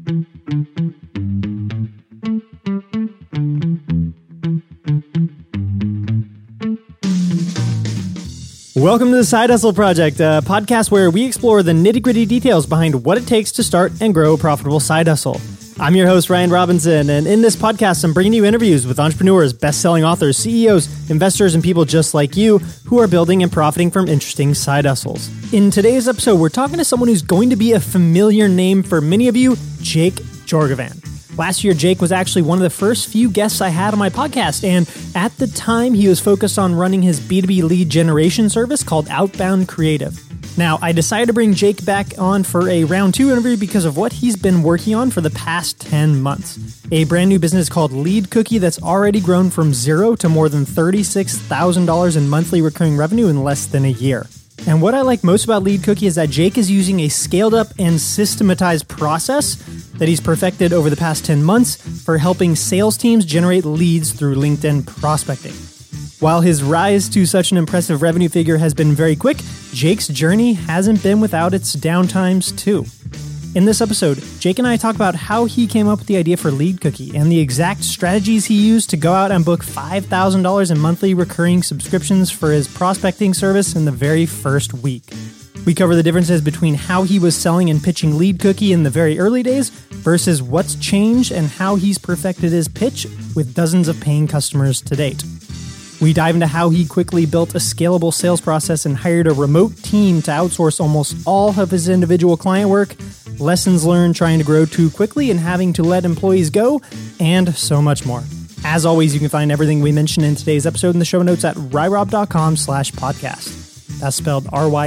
Welcome to the Side Hustle Project, a podcast where we explore the nitty-gritty details behind what it takes to start and grow a profitable side hustle. I'm your host, Ryan Robinson, and in this podcast, I'm bringing you interviews with entrepreneurs, best-selling authors, CEOs, investors, and people just like you who are building and profiting from interesting side hustles. In today's episode, we're talking to someone who's going to be a familiar name for many of you, Jake Jorgovan. Last year, Jake was actually one of the first few guests I had on my podcast, and at the time, he was focused on running his B2B lead generation service called Outbound Creative. Now, I decided to bring Jake back on for a round 2 interview because of what he's been working on for the past 10 months. A brand new business called Lead Cookie that's already grown from zero to more than $36,000 in monthly recurring revenue in less than a year. And what I like most about Lead Cookie is that Jake is using a scaled up and systematized process that he's perfected over the past 10 months for helping sales teams generate leads through LinkedIn prospecting. While his rise to such an impressive revenue figure has been very quick, Jake's journey hasn't been without its downtimes too. In this episode, Jake and I talk about how he came up with the idea for Lead Cookie and the exact strategies he used to go out and book $5,000 in monthly recurring subscriptions for his prospecting service in the very first week. We cover the differences between how he was selling and pitching Lead Cookie in the very early days versus what's changed and how he's perfected his pitch with dozens of paying customers to date. We dive into how he quickly built a scalable sales process and hired a remote team to outsource almost all of his individual client work, lessons learned trying to grow too quickly and having to let employees go, and so much more. As always, you can find everything we mentioned in today's episode in the show notes at ryrob.com/podcast. That's spelled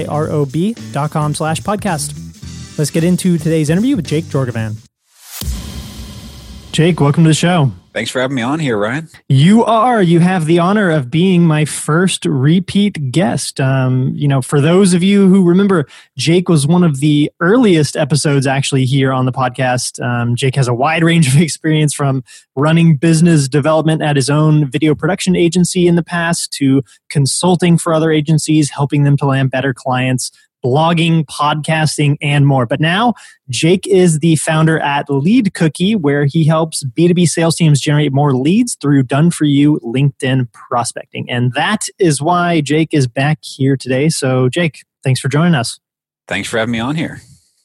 RYROB.com/podcast. Let's get into today's interview with Jake Jorgovan. Jake, welcome to the show. Thanks for having me on here, Ryan. You have the honor of being my first repeat guest. For those of you who remember, Jake was one of the earliest episodes actually here on the podcast. Jake has a wide range of experience from running business development at his own video production agency in the past to consulting for other agencies, helping them to land better clients, blogging, podcasting, and more. But now, Jake is the founder at Lead Cookie, where he helps B2B sales teams generate more leads through done-for-you LinkedIn prospecting. And that is why Jake is back here today. So, Jake, thanks for joining us. Thanks for having me on here.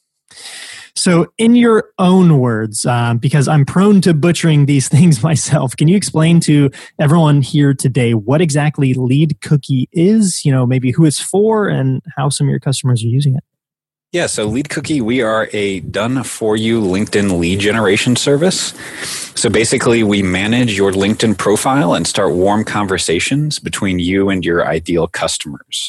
So in your own words, because I'm prone to butchering these things myself, can you explain to everyone here today what exactly Lead Cookie is, maybe who it's for and how some of your customers are using it? Yeah, so Lead Cookie, we are a done-for-you LinkedIn lead generation service. So basically, we manage your LinkedIn profile and start warm conversations between you and your ideal customers.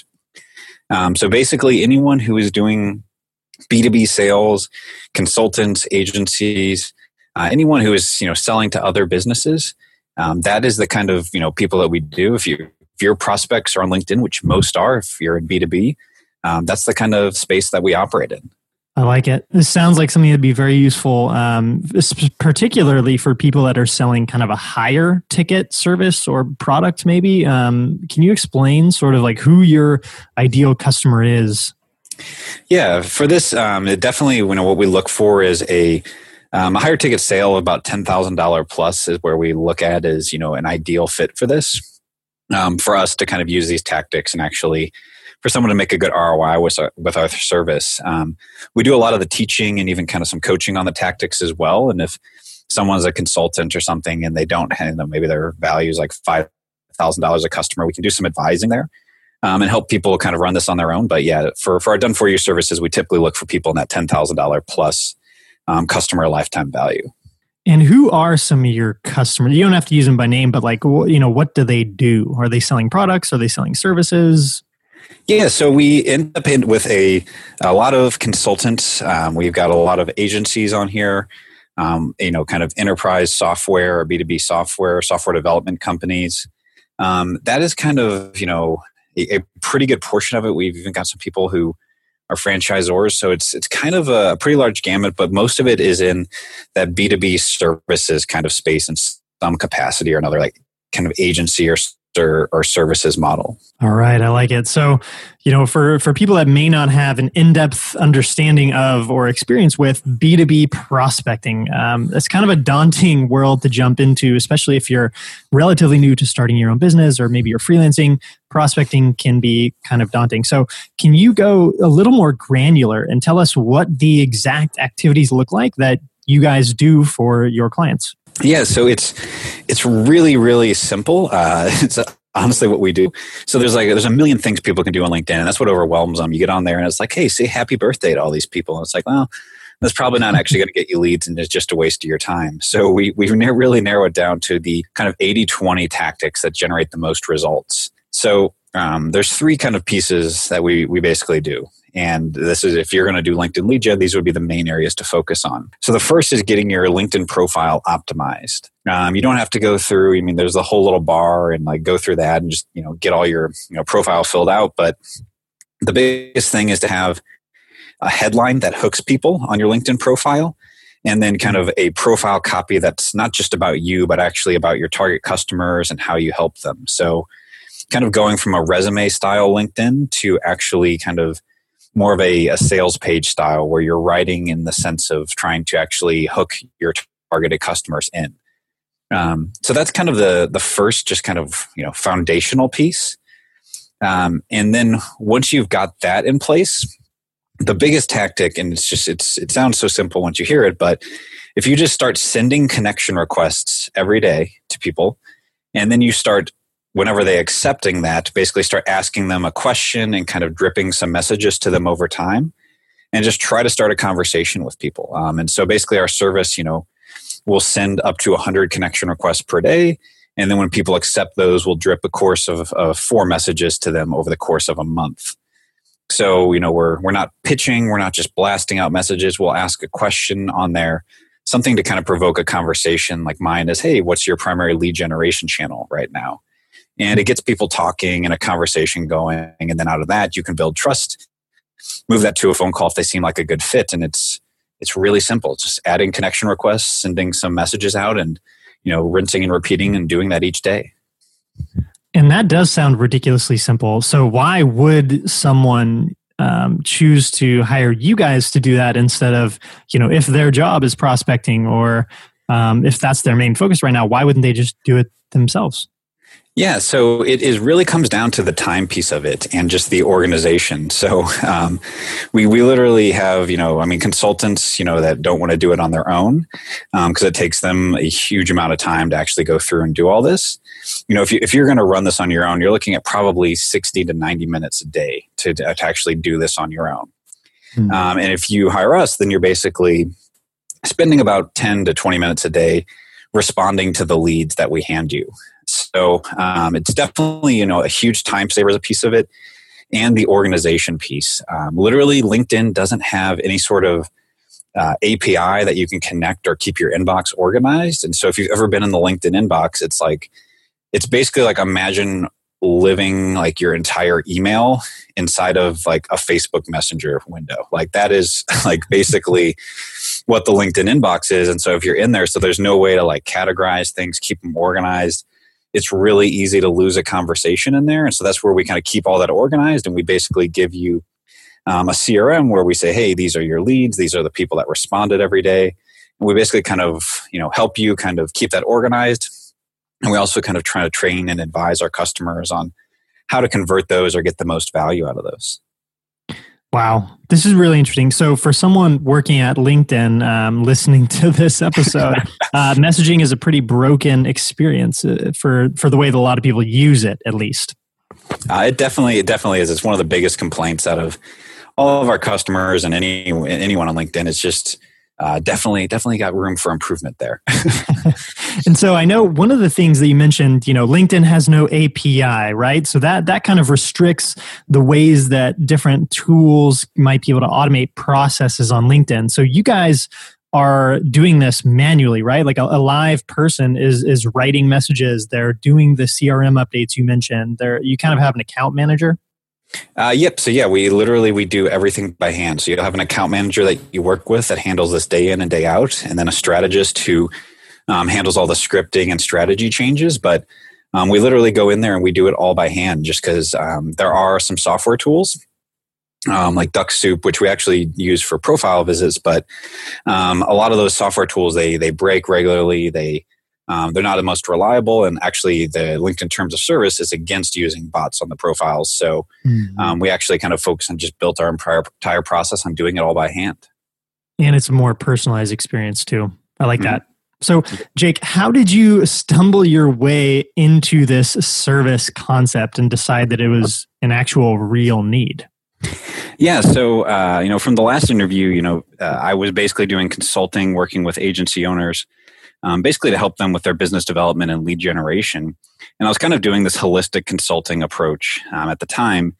So basically, anyone who is doing B2B sales, consultants, agencies, anyone who is selling to other businesses, that is the kind of people that we do. If your prospects are on LinkedIn, which most are, if you're in B2B, that's the kind of space that we operate in. I like it. This sounds like something that'd be very useful, particularly for people that are selling kind of a higher ticket service or product. Maybe can you explain sort of like who your ideal customer is? Yeah, for this, it definitely, what we look for is a higher ticket sale of about $10,000 plus is where we look at as, an ideal fit for this. For us to kind of use these tactics and actually for someone to make a good ROI with our service. We do a lot of the teaching and even kind of some coaching on the tactics as well. And if someone's a consultant or something and they don't have maybe their value is like $5,000 a customer, we can do some advising there. And help people kind of run this on their own. But yeah, for our done-for-you services, we typically look for people in that $10,000 plus customer lifetime value. And who are some of your customers? You don't have to use them by name, but what do they do? Are they selling products? Are they selling services? Yeah, so we end up with a lot of consultants. We've got a lot of agencies on here, kind of enterprise software or B2B software development companies. That is kind of, a pretty good portion of it. We've even got some people who are franchisors. So it's kind of a pretty large gamut, but most of it is in that B2B services kind of space in some capacity or another, like kind of agency or or services model. All right, I like it. So, for people that may not have an in-depth understanding of or experience with B2B prospecting, it's kind of a daunting world to jump into, especially if you're relatively new to starting your own business or maybe you're freelancing. Prospecting can be kind of daunting. So can you go a little more granular and tell us what the exact activities look like that you guys do for your clients? Yeah, so it's really, really simple. It's honestly what we do. So there's a million things people can do on LinkedIn, and that's what overwhelms them. You get on there and it's like, hey, say happy birthday to all these people. And it's like, well, that's probably not actually going to get you leads, and it's just a waste of your time. So we've really narrowed it down to the kind of 80-20 tactics that generate the most results. So there's three kind of pieces that we basically do. And this is, if you're going to do LinkedIn lead gen, these would be the main areas to focus on. So the first is getting your LinkedIn profile optimized. You don't have to go through, there's the whole little bar and go through that and just, get all your, profile filled out. But the biggest thing is to have a headline that hooks people on your LinkedIn profile. And then kind of a profile copy that's not just about you, but actually about your target customers and how you help them. So kind of going from a resume style LinkedIn to actually kind of more of a sales page style where you're writing in the sense of trying to actually hook your targeted customers in. So that's kind of the first just kind of, foundational piece. And then once you've got that in place, the biggest tactic, and it sounds so simple once you hear it, but if you just start sending connection requests every day to people, and then you start, whenever they're accepting that, basically start asking them a question and kind of dripping some messages to them over time, and just try to start a conversation with people. And so basically our service, we'll send up to 100 connection requests per day. And then when people accept those, we'll drip a course of 4 messages to them over the course of a month. So, we're not pitching, we're not just blasting out messages. We'll ask a question on there, something to kind of provoke a conversation, like mine is, hey, what's your primary lead generation channel right now? And it gets people talking and a conversation going. And then out of that, you can build trust, move that to a phone call if they seem like a good fit. And it's really simple. It's just adding connection requests, sending some messages out, and, rinsing and repeating and doing that each day. And that does sound ridiculously simple. So why would someone choose to hire you guys to do that instead of, if their job is prospecting or if that's their main focus right now, why wouldn't they just do it themselves? Yeah, so it really comes down to the time piece of it and just the organization. So we literally have, consultants, that don't want to do it on their own because it takes them a huge amount of time to actually go through and do all this. If you're going to run this on your own, you're looking at probably 60 to 90 minutes a day to actually do this on your own. Mm-hmm. And if you hire us, then you're basically spending about 10 to 20 minutes a day responding to the leads that we hand you. So it's definitely, a huge time saver as a piece of it, and the organization piece. Literally, LinkedIn doesn't have any sort of API that you can connect or keep your inbox organized. And so if you've ever been in the LinkedIn inbox, it's basically like, imagine living like your entire email inside of like a Facebook Messenger window. Like that is like basically what the LinkedIn inbox is. And so if you're in there, so there's no way to like categorize things, keep them organized. It's really easy to lose a conversation in there. And so that's where we kind of keep all that organized. And we basically give you a CRM where we say, hey, these are your leads. These are the people that responded every day. And we basically kind of, help you kind of keep that organized. And we also kind of try to train and advise our customers on how to convert those or get the most value out of those. Wow. This is really interesting. So for someone working at LinkedIn, listening to this episode, messaging is a pretty broken experience for the way that a lot of people use it, at least. It definitely is. It's one of the biggest complaints out of all of our customers and anyone on LinkedIn. It's just definitely got room for improvement there. And so I know one of the things that you mentioned, LinkedIn has no API, right? So that kind of restricts the ways that different tools might be able to automate processes on LinkedIn. So you guys are doing this manually, right? Like a live person is writing messages. They're doing the CRM updates you mentioned. You kind of have an account manager. Yep. So yeah, we do everything by hand. So you'll have an account manager that you work with that handles this day in and day out, and then a strategist who handles all the scripting and strategy changes. But We literally go in there and we do it all by hand just because there are some software tools like DuckSoup, which we actually use for profile visits. But a lot of those software tools, they break regularly. They're not the most reliable. And actually, the LinkedIn Terms of Service is against using bots on the profiles. So we actually kind of focus on just built our entire process on doing it all by hand. And it's a more personalized experience too. I like that. So, Jake, how did you stumble your way into this service concept and decide that it was an actual real need? Yeah, so from the last interview, I was basically doing consulting, working with agency owners, basically to help them with their business development and lead generation. And I was kind of doing this holistic consulting approach at the time.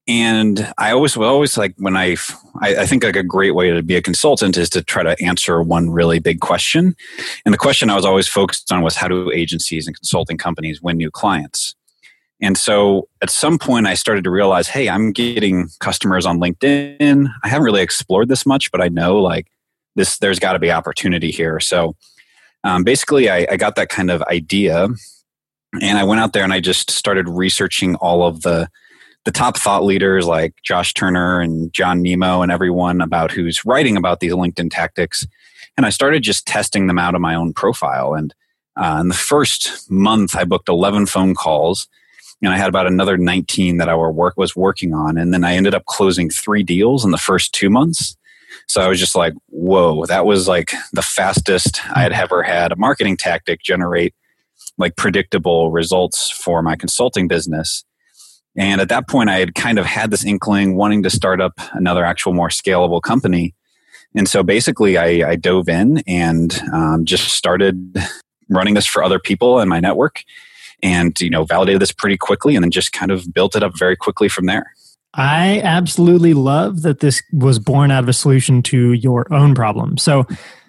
And I always like when I think like a great way to be a consultant is to try to answer one really big question. And the question I was always focused on was, how do agencies and consulting companies win new clients? And so at some point I started to realize, hey, I'm getting customers on LinkedIn. I haven't really explored this much, but I know like there's got to be opportunity here. So basically I got that kind of idea, and I went out there and I just started researching all of the top thought leaders like Josh Turner and John Nemo and everyone about who's writing about these LinkedIn tactics. And I started just testing them out on my own profile. And in the first month, I booked 11 phone calls, and I had about another 19 that I was working on. And then I ended up closing 3 deals in the first 2 months. So I was just like, whoa, that was like the fastest I had ever had a marketing tactic generate like predictable results for my consulting business. And at that point, I had kind of had this inkling wanting to start up another actual more scalable company. And so basically I dove in and just started running this for other people in my network, and validated this pretty quickly, and then just kind of built it up very quickly from there. I absolutely love that this was born out of a solution to your own problem. So,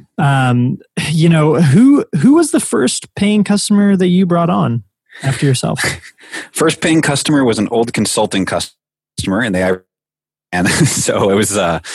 who was the first paying customer that you brought on after yourself? First paying customer was an old consulting customer, and so it was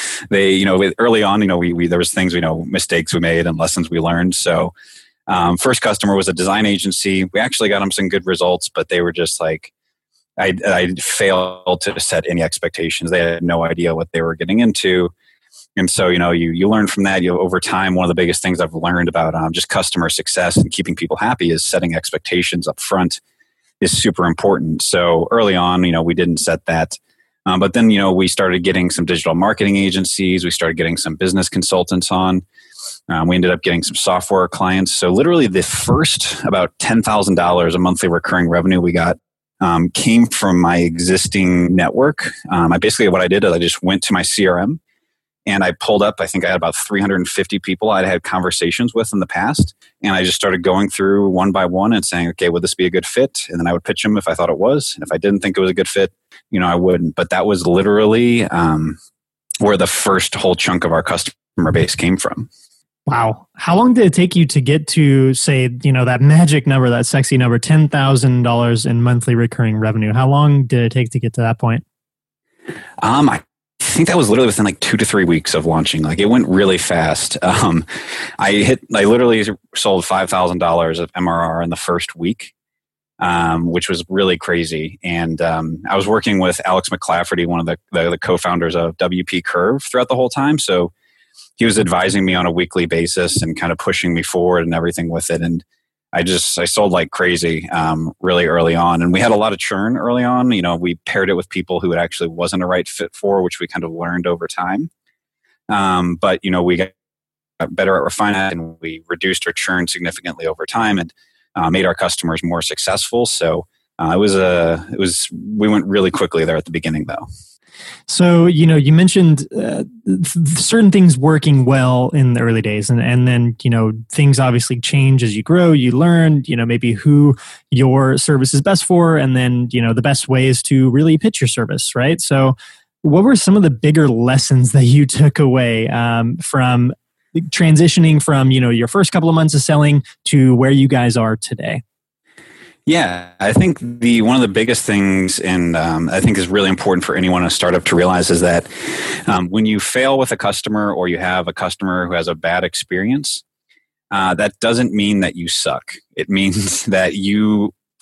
early on, we there was things, mistakes we made and lessons we learned. So first customer was a design agency. We actually got them some good results, but they were just like, I failed to set any expectations. They had no idea what they were getting into. And so, you learn from that. Over time, one of the biggest things I've learned about just customer success and keeping people happy is setting expectations up front is super important. So early on, we didn't set that. But then, we started getting some digital marketing agencies. We started getting some business consultants on. We ended up getting some software clients. So literally the first about $10,000 a monthly recurring revenue we got came from my existing network. What I did is I just went to my CRM and I pulled up, I think I had about 350 people I'd had conversations with in the past. And I just started going through one by one and saying, okay, would this be a good fit? And then I would pitch them if I thought it was. And if I didn't think it was a good fit, I wouldn't. But that was literally where the first whole chunk of our customer base came from. Wow. How long did it take you to get to, say, that magic number, that sexy number, $10,000 in monthly recurring revenue? How long did it take to get to that point? I think that was literally within like 2 to 3 weeks of launching. Like it went really fast. I literally sold $5,000 of MRR in the first week, which was really crazy. And I was working with Alex McClafferty, one of the co-founders of WP Curve, throughout the whole time. So he was advising me on a weekly basis and kind of pushing me forward and everything with it. And I sold like crazy really early on. And we had a lot of churn early on. We paired it with people who it actually wasn't a right fit for, which we kind of learned over time. But we got better at refining it, and we reduced our churn significantly over time and made our customers more successful. So we went really quickly there at the beginning though. So, you mentioned certain things working well in the early days, and then, things obviously change as you grow. You learn, maybe who your service is best for, and then, the best ways to really pitch your service, right? So what were some of the bigger lessons that you took away from transitioning from, your first couple of months of selling to where you guys are today? Yeah, I think one of the biggest things, and I think is really important for anyone in a startup to realize, is that when you fail with a customer or you have a customer who has a bad experience, that doesn't mean that you suck. It means that you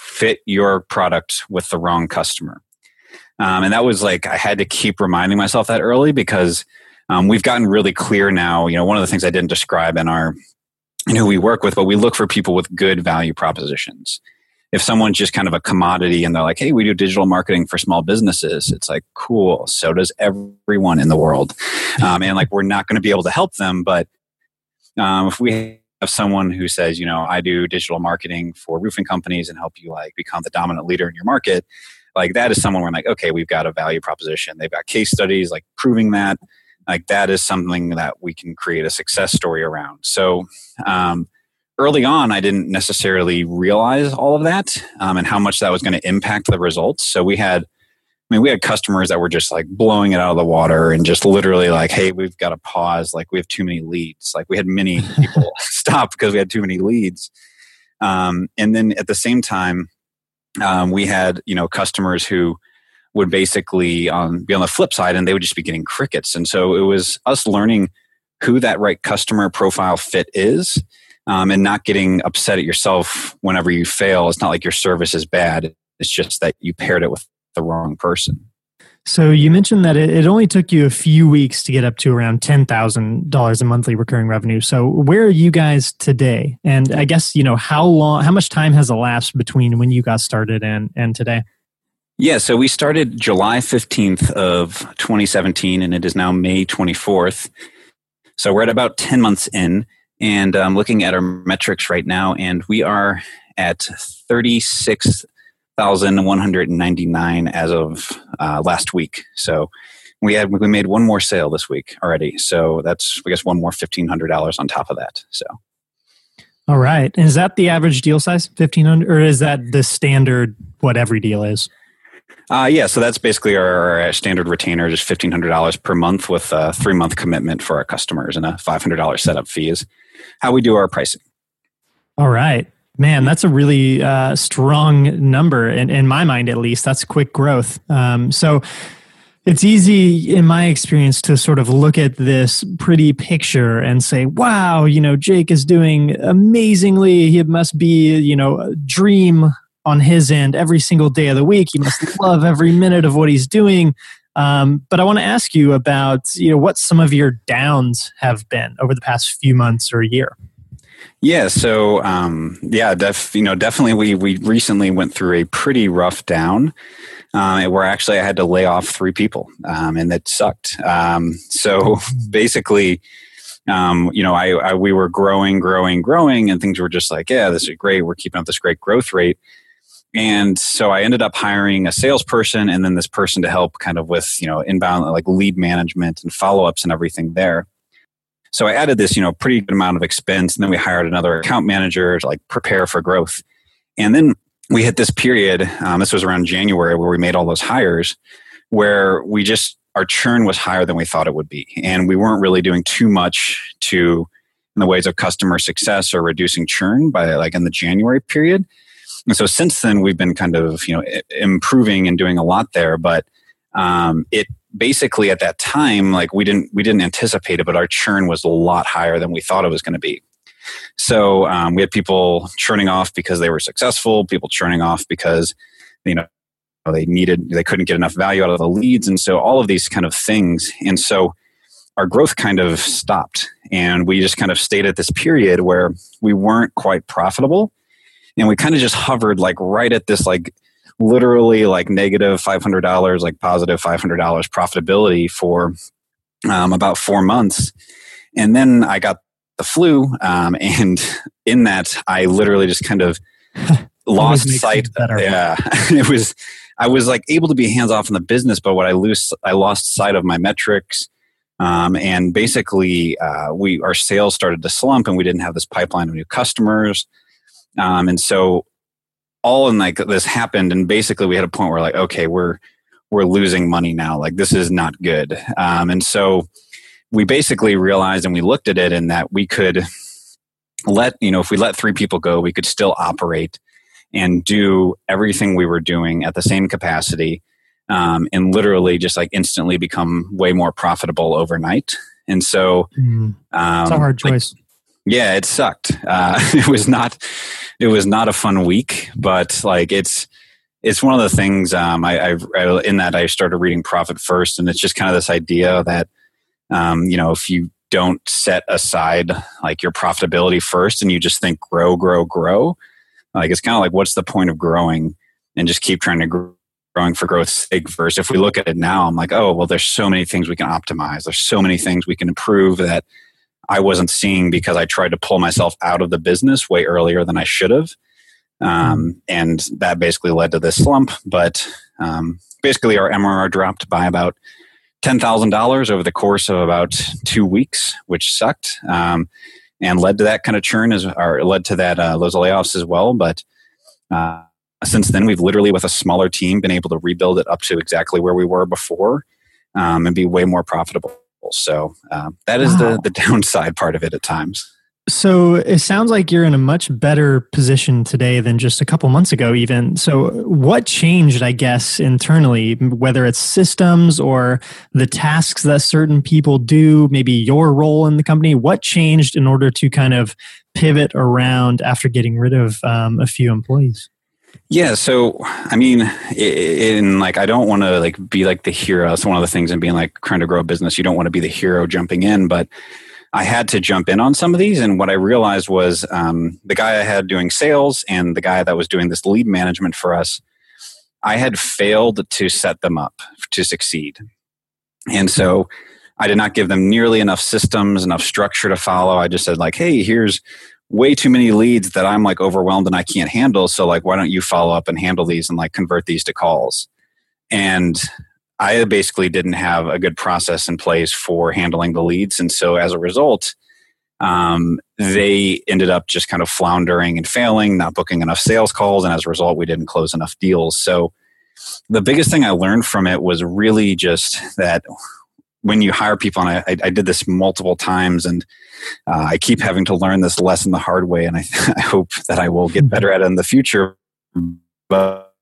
fit your product with the wrong customer. And that was like, I had to keep reminding myself that early because we've gotten really clear now. One of the things I didn't describe in who we work with, but we look for people with good value propositions. If someone's just kind of a commodity and they're like, hey, we do digital marketing for small businesses, it's like, cool. So does everyone in the world. And like, we're not going to be able to help them. But if we have someone who says, I do digital marketing for roofing companies and help you like become the dominant leader in your market, like that is someone where I'm like, okay, we've got a value proposition. They've got case studies like proving that. Like that is something that we can create a success story around. So early on, I didn't necessarily realize all of that and how much that was going to impact the results. So we had customers that were just like blowing it out of the water and just literally like, hey, we've got to pause. Like we have too many leads. Like we had many people stop because we had too many leads. And then at the same time, we had, customers who would basically be on the flip side and they would just be getting crickets. And so it was us learning who that right customer profile fit is and not getting upset at yourself whenever you fail. It's not like your service is bad. It's just that you paired it with the wrong person. So you mentioned that it only took you a few weeks to get up to around $10,000 in monthly recurring revenue. So where are you guys today? And I guess, how much time has elapsed between when you got started and today? Yeah, so we started July 15th of 2017, and it is now May 24th. So we're at about 10 months in, and I'm looking at our metrics right now, and we are at 36,199 as of last week. So we made one more sale this week already. So that's, I guess, one more $1,500 on top of that. So. All right. And is that the average deal size, 1,500, or is that the standard what every deal is? Yeah, so that's basically our standard retainer, just $1,500 per month with a 3-month commitment for our customers and a $500 setup fee is how we do our pricing. All right. Man, that's a really strong number. In my mind, at least, that's quick growth. So it's easy, in my experience, to sort of look at this pretty picture and say, wow, Jake is doing amazingly. He must be, a dream on his end every single day of the week. He must love every minute of what he's doing. But I want to ask you about, what some of your downs have been over the past few months or a year. Yeah. So, definitely we recently went through a pretty rough down where actually I had to lay off 3 people and that sucked. So basically, we were growing and things were just like, yeah, this is great. We're keeping up this great growth rate. And so I ended up hiring a salesperson and then this person to help kind of with, inbound, like lead management and follow-ups and everything there. So I added this, pretty good amount of expense. And then we hired another account manager to like prepare for growth. And then we hit this period, this was around January, where we made all those hires where our churn was higher than we thought it would be. And we weren't really doing too much in the ways of customer success or reducing churn by like in the January period. And so since then, we've been kind of, improving and doing a lot there. But it basically at that time, like we didn't anticipate it, but our churn was a lot higher than we thought it was going to be. So we had people churning off because they were successful, people churning off because, they couldn't get enough value out of the leads. And so all of these kind of things. And so our growth kind of stopped and we just kind of stayed at this period where we weren't quite profitable. And we kind of just hovered like right at this, like literally like negative $500, like positive $500 profitability for about 4 months. And then I got the flu. And in that, I literally just kind of lost sight. Yeah, I was like able to be hands off in the business, but I lost sight of my metrics. And basically, our sales started to slump and we didn't have this pipeline of new customers. And so all in like this happened and basically we had a point where like, okay, we're losing money now. Like this is not good. And so we basically realized and we looked at it and that we could if we let 3 people go, we could still operate and do everything we were doing at the same capacity and literally just like instantly become way more profitable overnight. And so it's a hard choice. Yeah, it sucked. It was not a fun week, but like it's one of the things. I in that I started reading Profit First, and it's just kind of this idea that if you don't set aside like your profitability first, and you just think grow, like it's kind of like, what's the point of growing, and just keep trying to growing for growth's sake first. If we look at it now, I'm like, oh well, there's so many things we can optimize. There's so many things we can improve that I wasn't seeing because I tried to pull myself out of the business way earlier than I should have. And that basically led to this slump. But basically our MRR dropped by about $10,000 over the course of about 2 weeks, which sucked. And led to that kind of churn, or led to that those layoffs as well. But since then, we've literally, with a smaller team, been able to rebuild it up to exactly where we were before, and be way more profitable. So that is the downside part of it at times. So it sounds like you're in a much better position today than just a couple months ago even. So what changed, I guess, internally, whether it's systems or the tasks that certain people do, maybe your role in the company? What changed in order to kind of pivot around after getting rid of a few employees? Yeah, so I mean, I don't want to like be like the hero. That's one of the things in being like trying to grow a business. You don't want to be the hero jumping in, but I had to jump in on some of these. And what I realized was the guy I had doing sales and the guy that was doing this lead management for us, I had failed to set them up to succeed. And so I did not give them nearly enough systems, enough structure to follow. I just said like, hey, here's way too many leads that I'm like overwhelmed and I can't handle. So like, why don't you follow up and handle these and like convert these to calls? And I basically didn't have a good process in place for handling the leads. And so as a result, they ended up just kind of floundering and failing, not booking enough sales calls. And as a result, we didn't close enough deals. So the biggest thing I learned from it was really just that when you hire people, and I did this multiple times, and I keep having to learn this lesson the hard way, and I hope that I will get better at it in the future. But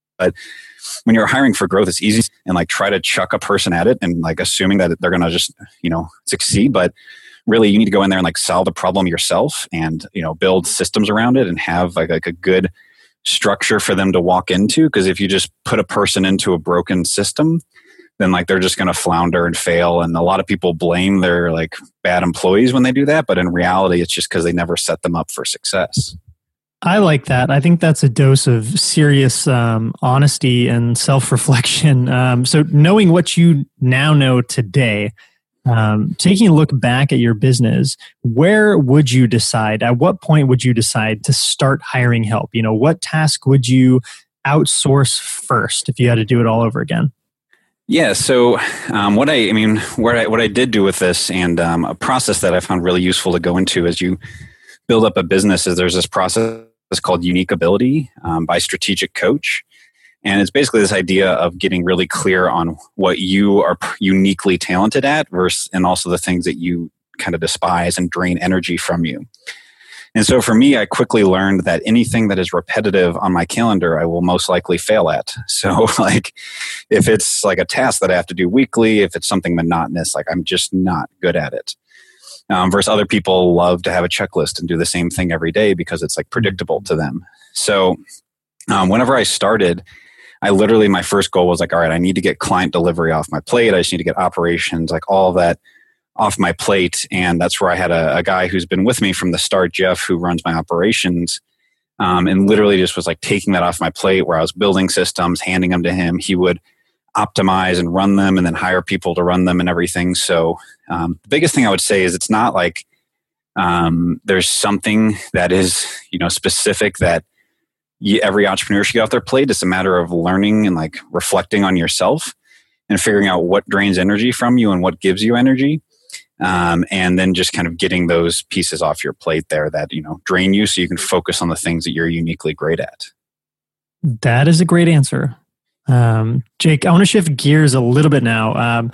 when you're hiring for growth, it's easy and like try to chuck a person at it and like assuming that they're going to just, succeed. But really you need to go in there and like solve the problem yourself and, build systems around it and have like a good structure for them to walk into. Because if you just put a person into a broken system, then like they're just going to flounder and fail. And a lot of people blame their like bad employees when they do that. But in reality, it's just because they never set them up for success. I like that. I think that's a dose of serious honesty and self-reflection. So knowing what you now know today, taking a look back at your business, where would you decide, at what point would you decide to start hiring help? What task would you outsource first if you had to do it all over again? Yeah. So what I did do with this, and a process that I found really useful to go into as you build up a business, is there's this process called Unique Ability by Strategic Coach. And it's basically this idea of getting really clear on what you are uniquely talented at versus, and also the things that you kind of despise and drain energy from you. And so for me, I quickly learned that anything that is repetitive on my calendar, I will most likely fail at. So like if it's like a task that I have to do weekly, if it's something monotonous, like I'm just not good at it. Versus other people love to have a checklist and do the same thing every day because it's like predictable to them. So whenever I started, I literally, my first goal was like, all right, I need to get client delivery off my plate. I just need to get operations, like all of that off my plate. And that's where I had a guy who's been with me from the start, Jeff, who runs my operations, and literally just was like taking that off my plate where I was building systems, handing them to him. He would optimize and run them and then hire people to run them and everything. So the biggest thing I would say is it's not like there's something that is, specific that every entrepreneur should get off their plate. It's a matter of learning and like reflecting on yourself and figuring out what drains energy from you and what gives you energy. And then just kind of getting those pieces off your plate there that, drain you so you can focus on the things that you're uniquely great at. That is a great answer. Jake, I want to shift gears a little bit now.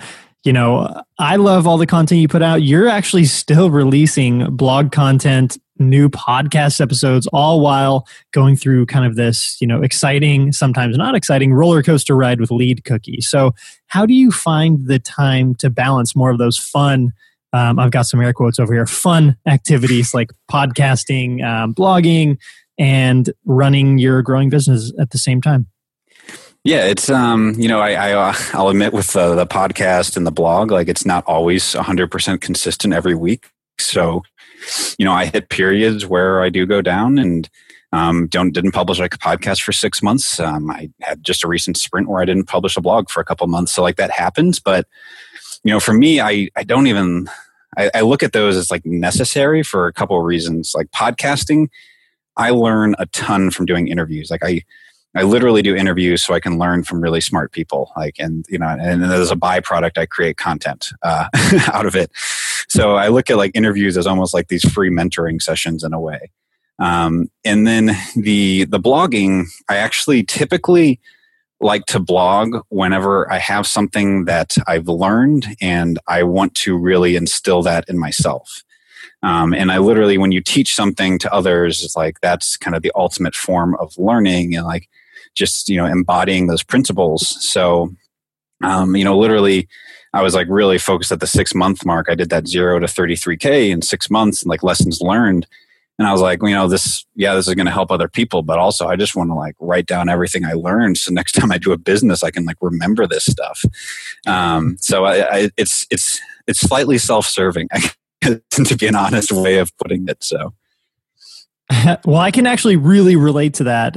I love all the content you put out. You're actually still releasing blog content, new podcast episodes, all while going through kind of this, exciting, sometimes not exciting roller coaster ride with Lead Cookie. So how do you find the time to balance more of those fun I've got some air quotes over here, fun activities like podcasting, blogging, and running your growing business at the same time? Yeah, it's I'll admit with the podcast and the blog, like it's not always 100% consistent every week. So, I hit periods where I do go down and didn't publish like a podcast for 6 months. I had just a recent sprint where I didn't publish a blog for a couple months. So like that happens. But, for me, I look at those as like necessary for a couple of reasons. Like podcasting, I learn a ton from doing interviews. Like I literally do interviews so I can learn from really smart people. And as a byproduct, I create content out of it. So I look at like interviews as almost like these free mentoring sessions in a way. And then the blogging, I actually typically like to blog whenever I have something that I've learned and I want to really instill that in myself. And I literally, when you teach something to others, it's like that's kind of the ultimate form of learning and like just, embodying those principles. So, literally I was like really focused at the 6 month mark. I did that 0 to 33K in 6 months and like lessons learned. And I was like, this is going to help other people, but also I just want to like write down everything I learned. So next time I do a business, I can like remember this stuff. So it's slightly self-serving, to be an honest way of putting it. So, well, I can actually really relate to that.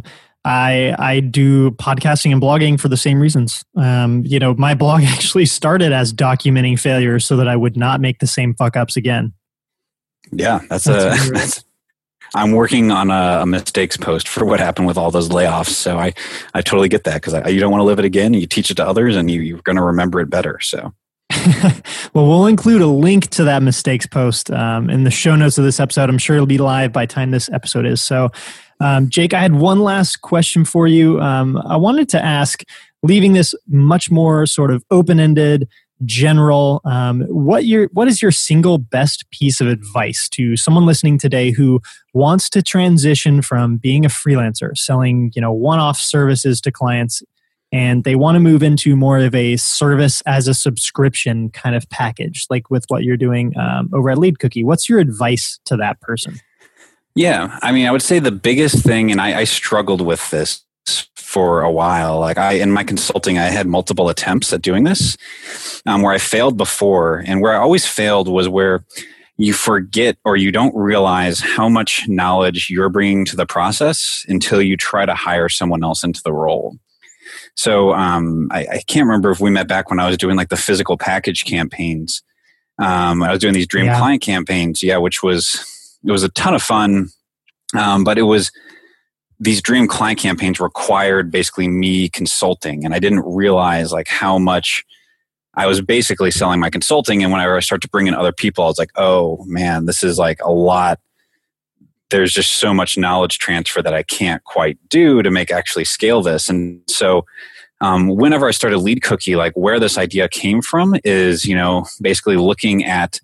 I do podcasting and blogging for the same reasons. My blog actually started as documenting failures so that I would not make the same fuck ups again. Yeah, I'm working on a mistakes post for what happened with all those layoffs. So I totally get that because you don't want to live it again. You teach it to others and you're going to remember it better. So. Well, we'll include a link to that mistakes post in the show notes of this episode. I'm sure it'll be live by the time this episode is. So, Jake, I had one last question for you. I wanted to ask, leaving this much more sort of open-ended, general, what is your single best piece of advice to someone listening today who wants to transition from being a freelancer, selling, one-off services to clients, and they want to move into more of a service as a subscription kind of package, like with what you're doing over at Lead Cookie? What's your advice to that person? Yeah, I would say the biggest thing, and I struggled with this for a while. Like in my consulting, I had multiple attempts at doing this where I failed before. And where I always failed was where you forget or you don't realize how much knowledge you're bringing to the process until you try to hire someone else into the role. So I can't remember if we met back when I was doing like the physical package campaigns. I was doing these dream client campaigns, which was a ton of fun. But it was these dream client campaigns required basically me consulting, and I didn't realize like how much I was basically selling my consulting. And whenever I start to bring in other people, I was like, oh man, this is like a lot. There's just so much knowledge transfer that I can't quite do to actually scale this. And so whenever I started Lead Cookie, like where this idea came from is, basically looking at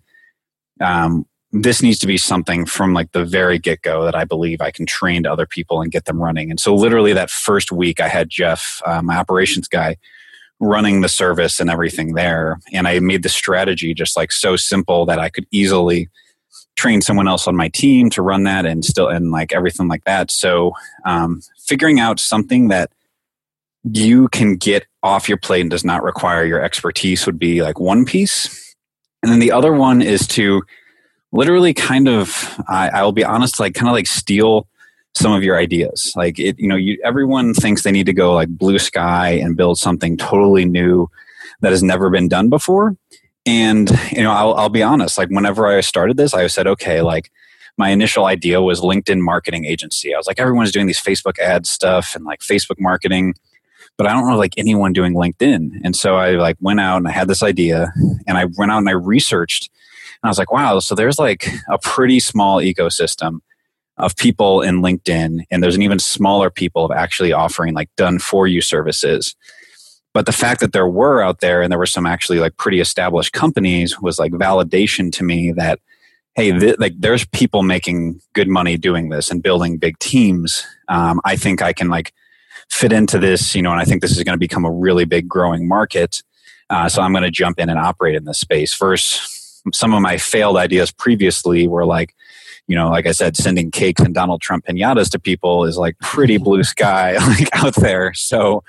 this needs to be something from like the very get-go that I believe I can train to other people and get them running. And so literally that first week I had Jeff, my operations guy, running the service and everything there. And I made the strategy just like so simple that I could easily train someone else on my team to run that and like everything like that. So figuring out something that you can get off your plate and does not require your expertise would be like one piece. And then the other one is to literally kind of, I'll be honest, like kind of like steal some of your ideas. Like everyone thinks they need to go like blue sky and build something totally new that has never been done before. And, I'll be honest, like whenever I started this, I said, okay, like my initial idea was LinkedIn marketing agency. I was like, everyone's doing these Facebook ad stuff and like Facebook marketing, but I don't know like anyone doing LinkedIn. And so I like went out and I had this idea and I went out and I researched. And I was like, wow, so there's like a pretty small ecosystem of people in LinkedIn, and there's an even smaller people of actually offering like done for you services. But the fact that there were out there and there were some actually like pretty established companies was like validation to me that, hey, like there's people making good money doing this and building big teams. I think I can like fit into this, and I think this is going to become a really big growing market. So I'm going to jump in and operate in this space. First, some of my failed ideas previously were like, like I said, sending cakes and Donald Trump pinatas to people is like pretty blue sky like out there. So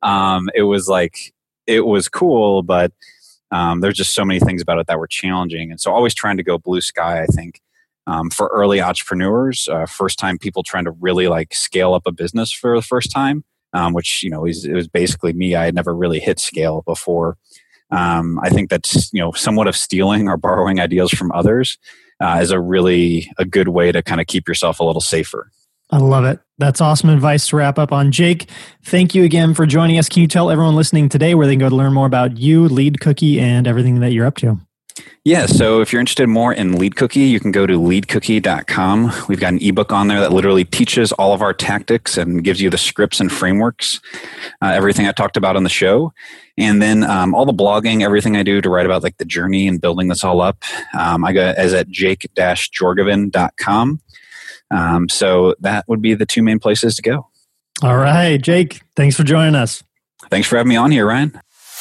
it was cool, but there's just so many things about it that were challenging. And so always trying to go blue sky, I think, for early entrepreneurs, first time people trying to really like scale up a business for the first time, which, it was basically me. I had never really hit scale before. I think that's, somewhat of stealing or borrowing ideas from others is a good way to kind of keep yourself a little safer. I love it. That's awesome advice to wrap up on. Jake, thank you again for joining us. Can you tell everyone listening today where they can go to learn more about you, Lead Cookie, and everything that you're up to? Yeah, so if you're interested more in Lead Cookie, you can go to leadcookie.com. We've got an ebook on there that literally teaches all of our tactics and gives you the scripts and frameworks, everything I talked about on the show. And then all the blogging, everything I do to write about like the journey and building this all up, I go as at jake-jorgovin.com. So that would be the two main places to go. All right, Jake, thanks for joining us. Thanks for having me on here, Ryan.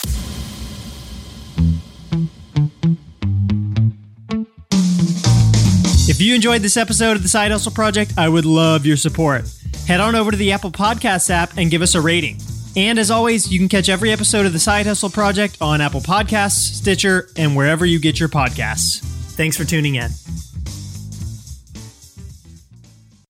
If you enjoyed this episode of the Side Hustle Project, I would love your support. Head on over to the Apple Podcasts app and give us a rating. And as always, you can catch every episode of the Side Hustle Project on Apple Podcasts, Stitcher, and wherever you get your podcasts. Thanks for tuning in.